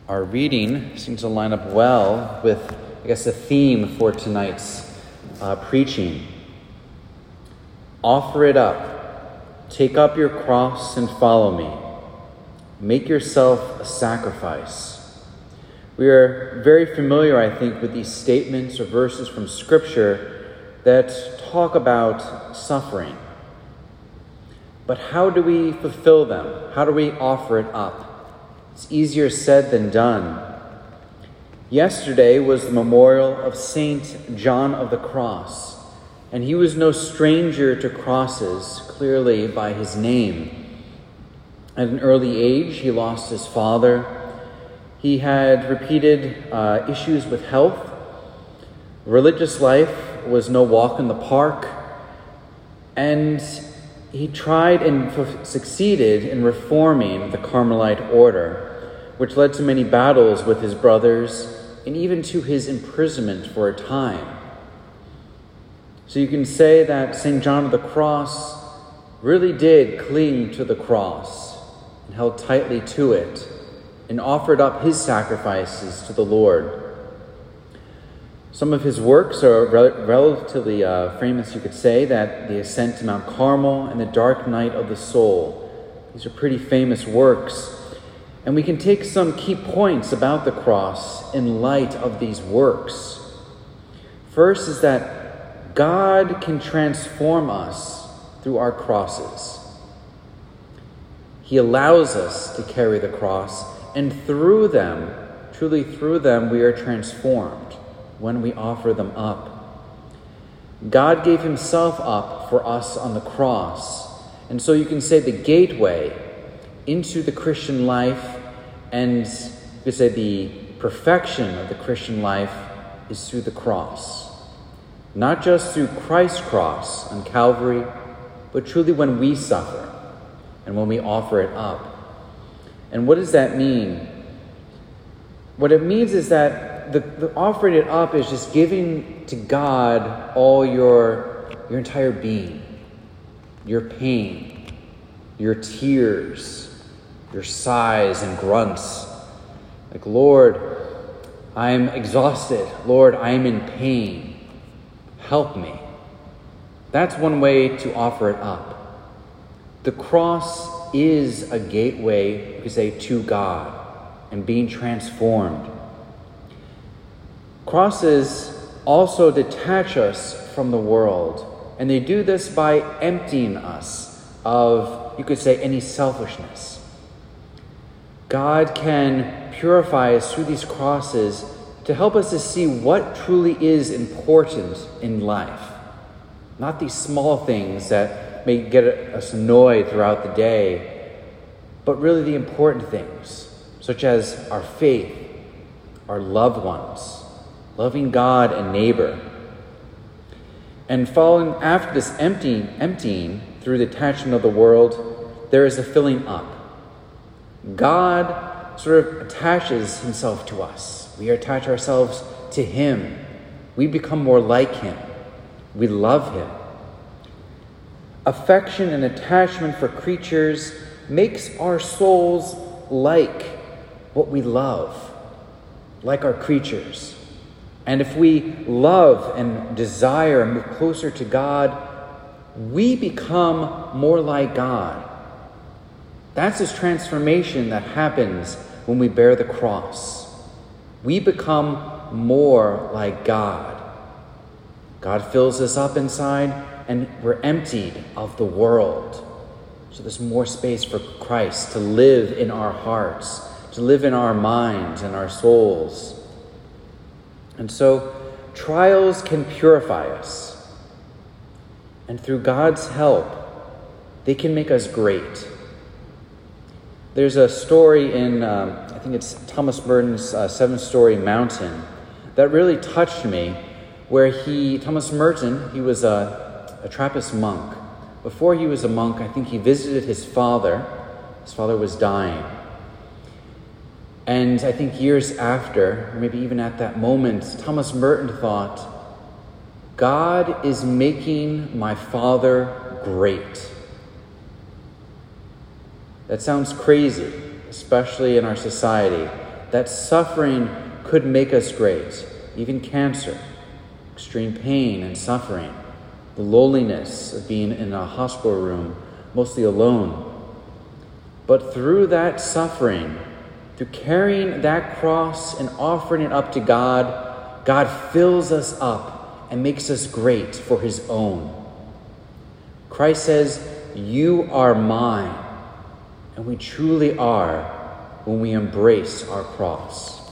Our reading seems to line up well with, the theme for tonight's preaching. Offer it up. Take up your cross and follow me. Make yourself a sacrifice. We are very familiar, I think, with these statements or verses from Scripture that talk about suffering. But how do we fulfill them? How do we offer it up? It's easier said than done. Yesterday was the memorial of Saint John of the Cross, and he was no stranger to crosses, clearly by his name. At an early age, he lost his father. He had repeated issues with health. Religious life was no walk in the park, and he tried and succeeded in reforming the Carmelite order, which led to many battles with his brothers and even to his imprisonment for a time. So you can say that St. John of the Cross really did cling to the cross and held tightly to it and offered up his sacrifices to the Lord. Some of his works are relatively famous, you could say, that the Ascent to Mount Carmel and the Dark Night of the Soul. These are pretty famous works. And we can take some key points about the cross in light of these works. First is that God can transform us through our crosses. He allows us to carry the cross, and through them, truly through them, we are transformed when we offer them up. God gave himself up for us on the cross. And so you can say the gateway into the Christian life, and you could say the perfection of the Christian life, is through the cross. Not just through Christ's cross on Calvary, but truly when we suffer and when we offer it up. And what does that mean? What it means is that the offering it up is just giving to God all your entire being, your pain, your tears, your sighs and grunts. Like, Lord, I'm exhausted. Lord, I'm in pain. Help me. That's one way to offer it up. The cross is a gateway, you could say, to God and being transformed. Crosses also detach us from the world, and they do this by emptying us of, you could say, any selfishness. God can purify us through these crosses to help us to see what truly is important in life. Not these small things that may get us annoyed throughout the day, but really the important things, such as our faith, our loved ones, loving God and neighbor. And following after this emptying through the detachment of the world, there is a filling up. God sort of attaches himself to us. We attach ourselves to him. We become more like him. We love him. Affection and attachment for creatures makes our souls like what we love, like our creatures. And if we love and desire and move closer to God, we become more like God. That's this transformation that happens when we bear the cross. We become more like God. God fills us up inside, and we're emptied of the world. So there's more space for Christ to live in our hearts, to live in our minds and our souls. And so trials can purify us. And through God's help, they can make us great. There's a story in, I think it's Thomas Merton's Seven-Story Mountain that really touched me, where Thomas Merton, he was a Trappist monk. Before he was a monk, I think he visited his father. His father was dying. And I think years after, or maybe even at that moment, Thomas Merton thought, God is making my father great. That sounds crazy, especially in our society, that suffering could make us great, even cancer, extreme pain and suffering, the loneliness of being in a hospital room, mostly alone. But through that suffering, through carrying that cross and offering it up to God, God fills us up and makes us great for his own. Christ says, "You are mine," and we truly are when we embrace our cross.